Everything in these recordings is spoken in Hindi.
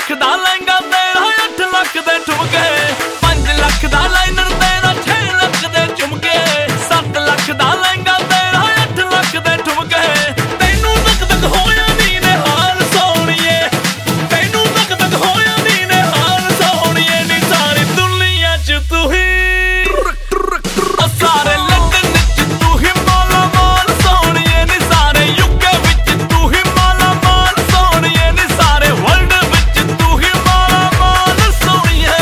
ਲੱਖ ਦਾ ਲਹਿੰਗਾ ਤੇਰਾ 8 ਲੱਖ ਦੇ ਠੁਮਕੇ 5 ਲੱਖ ਦਾ ਲਾਈਨਰ ਤੇਰਾ 6 ਲੱਖ ਦੇ ਝੁਮਕੇ 7 ਲੱਖ ਦਾ ਲਹਿੰਗਾ ਤੇਰਾ 8 ਲੱਖ ਦੇ ਠੁਮਕੇ ਤੈਨੂੰ ਤੱਕ ਤੱਕ ਹੋਇਆ ਨੀ ਨੇ ਹਾਲ ਸੋਹਣੀਏ ਤੈਨੂੰ ਤੱਕ ਤੱਕ ਹੋਇਆ ਨੀ ਨੇ ਹਾਲ ਸੋਹਣੀਏ ਨੀ ਸਾਰੀ ਦੁਨੀਆ 'ਚ ਤੂੰ ਹੀ ਸਾਰੇ ਲੰਡਨ 'ਚ ਤੂੰ ਹੀ ਮਾਲਾ ਮਾਲ ਸੋਹਣੀਏ ਨੀ ਸਾਰੇ ਯੂਕੇ ਵਿੱਚ ਤੂੰ ਹੀ ਮਾਲਾ ਮਾਲ ਸੋਹਣੀਏ ਨੀ ਸਾਰੇ ਵਰਲਡ ਵਿੱਚ ਤੂੰ ਹੀ ਮਾਲਾ ਮਾਲ ਸੋਹਣੀਏ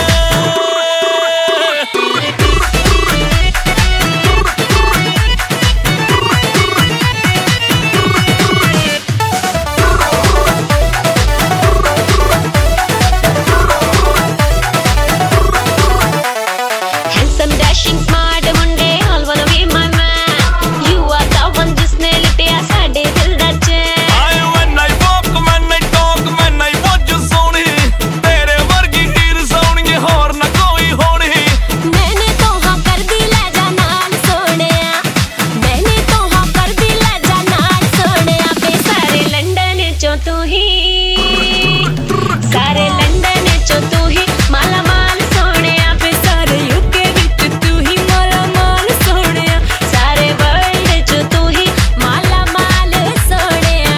Handsome, dashing, smart Munde all wanna be my man. You are the one जिसने लुटिया साडे दिल दा चैन. when I walk, when I talk, when I watch you सोहणी तेरे वर्गी हीर सोहणीए होर ना कोई होणी मैंने तो हाँ कर दी ले जा नाल सोहणिया मैंने तो हाँ कर दी ले जा नाल सोहणिया बे सारे लंडन चों तू ही सारे लंडन चों तू ही माला माल सोहणिया बे सारे यूके विच तू ही माला माल सोहणिया सारे वर्ल्ड चों तू ही माला माल सोहणिया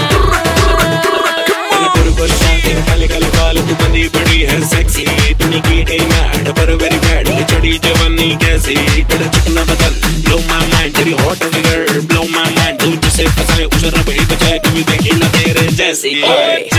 काले काले बाल तू बंदी बड़ी है सेक्सी तूने की है मैड पर वेरी बैड ये चढ़ी जवानी कैसी तेरा चिकना बदल ब्लो माय माइंड तेरी hot figure blow my mind तू जिसे फंसाए उसे रबड़ी बजाए कभी देखी ना तेरे जैसी